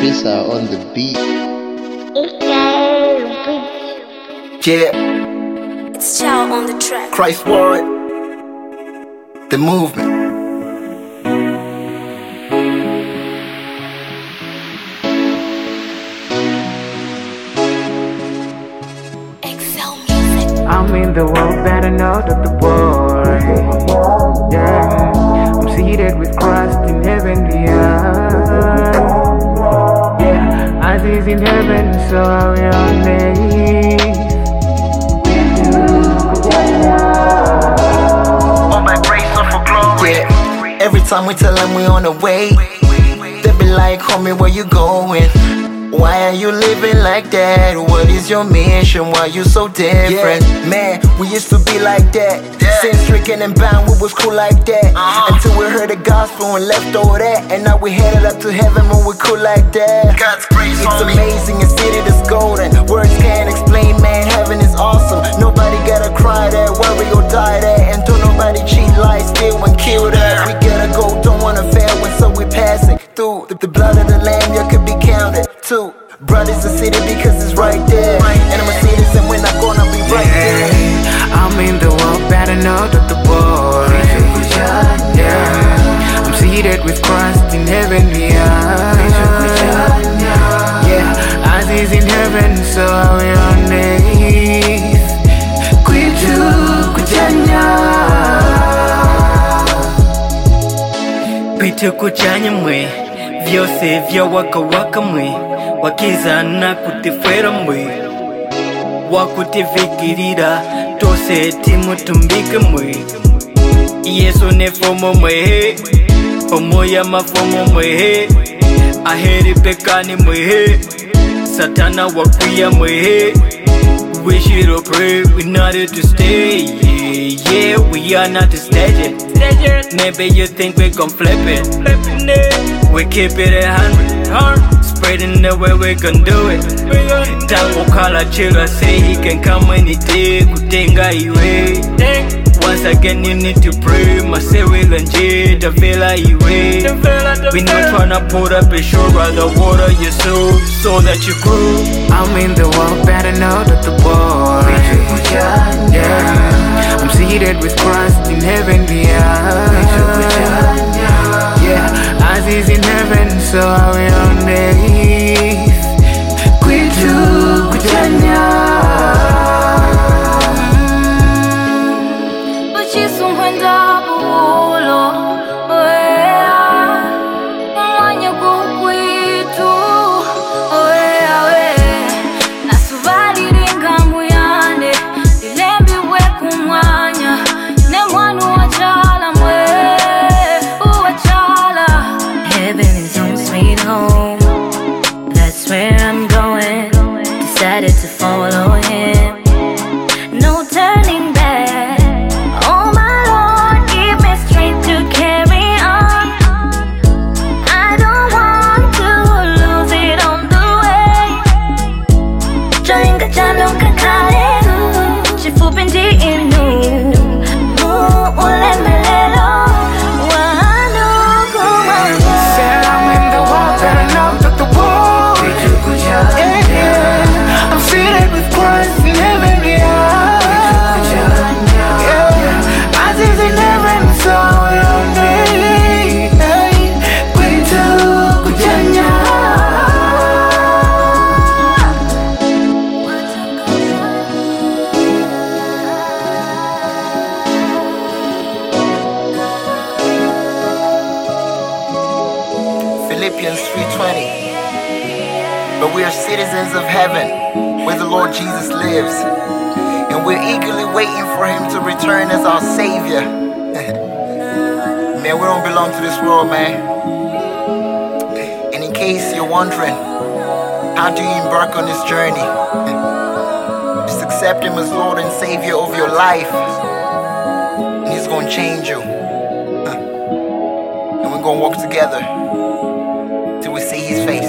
Trisa on the beat. Yeah, It's Chow on the track. Christ Ward, the movement. Excel Music. I'm in the world, better know that the boy. Yeah, I'm seated with Christ in heavenly earth. Yeah, as he's in heaven, so are we on earth. All by grace or for glory. Yeah, every time we tell them we on the way, they be like, homie, where you going? Why are you living like that? What is your mission? Why you so different? Yeah, man, we used to be like that. Sin stricken and bound, we was cool like that. Until we heard the gospel and left all that. And now we headed up to heaven when we cool like that. God's grace, it's amazing, a city that's golden. Words can't explain, man, heaven is awesome. Nobody gotta cry there, worry or die there. And don't nobody cheat, lie, steal and kill there. We gotta go, don't wanna fail when so we passing through the blood of the lamb, you could be counted too. Brothers the city because it's right there. And I'ma see this and we're not gonna be right there. I'm in the world, better know that the boy. Yeah, I'm seated with Christ in heavenly earth. Yeah, as he's in heaven, so are we on earth. Kwitu kuchanya, kwitu kuchanya mwe, vyose vya waka waka mwe, wakiza na kutifera mwe, wakutifikirira tose timutumbike mwe. Yesu ne fomo mwe, fomo ya mafomo mwe, aheri pekani mwe, satana wakwiya mwe. We should pray, we're not here to stay. Yeah, we are not to stage it. Maybe you think we gon' flip it. We keep it 100, spreading the way we gon' do it. Tango kala chila say he can come when he day, kutenga iwe. Once again you need to pray, masewe lanje, the vela iwe. We not tryna put up a show, rather water your soul, so that you grow. I'm in the world, better know that the boy. Yeah, I'm seated with Christ in heavenly earth. Yeah, as he's in heaven, so are we on earth. Kwitu kuchanya. Decided to follow him, no turning back. Oh my Lord, give me strength to carry on. I don't want to lose it on the way. Joinga jano kakale, chifupi inu, ulemelelo, wano kumanya. Said I'm in the world, better know that the world. I'm seated with Christ in heavenly earth. Yeah, as he's in heaven, so we're on earth. Kwitu kuchanya. Philippians 3:20. But we are citizens of heaven, where the Lord Jesus lives, and we're eagerly waiting for him to return as our Savior. Man, we don't belong to this world, man. And in case you're wondering, how do you embark on this journey? Just accept him as Lord and Savior of your life, and he's gonna change you. And we're gonna walk together till we see his face.